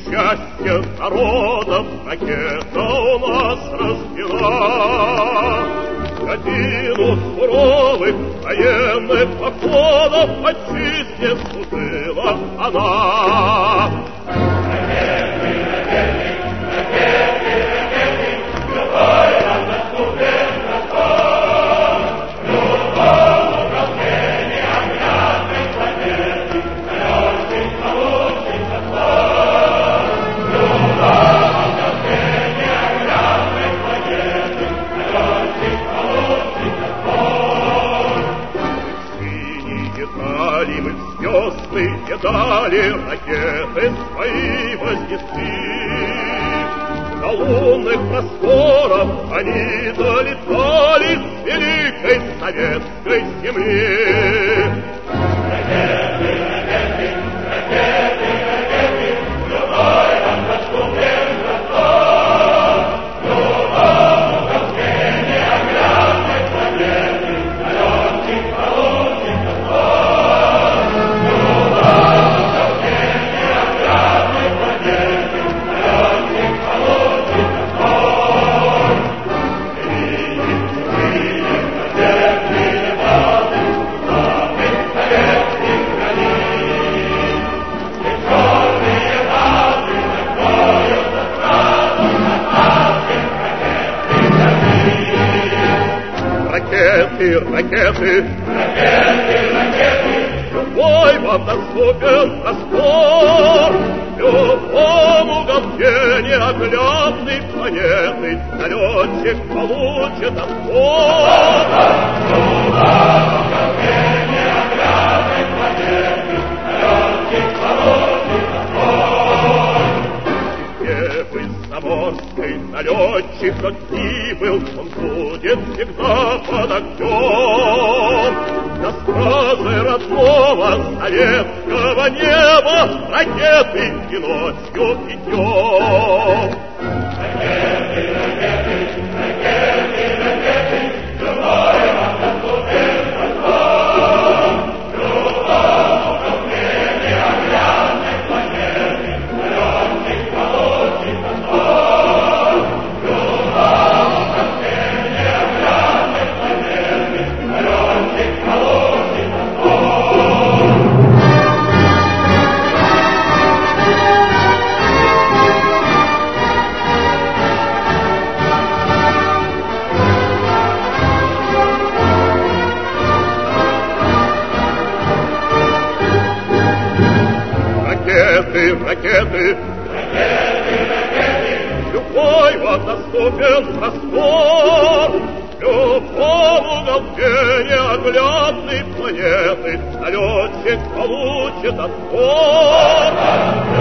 счастье народов ракета у нас разбила. Годину суровых военных походов отчизне служила она. Звезды едали, ракеты свои вознесли. До лунных просторов они долетали с великой советской земли. Ракеты, ракеты, ракеты, ракеты, любой нам доступен простор. Любому рождения грязной планеты, налетчик получит простор. Ракеты, ракеты, ракеты, ракеты, любой вам доступен простор. Любому голове неоглядной планеты налетчик получит отпор. Любому голове неоглядной планеты налетчик получит отпор. Севы заморской налетчик, как ни был, он будет всегда под огнем. На стражи родного советского неба ракеты и ночью и днем. Ракеты, ракеты, ракеты, ракеты, любой вам доступен простор. Любому голове неоглядной планеты налетчик получит отпор. Любому голове неоглядной планеты налетчик получит отпор. Ракеты, ракеты, ракеты, ракеты, любой вам доступен простор. Любому голове неоглядной планеты налетчик получит отпор.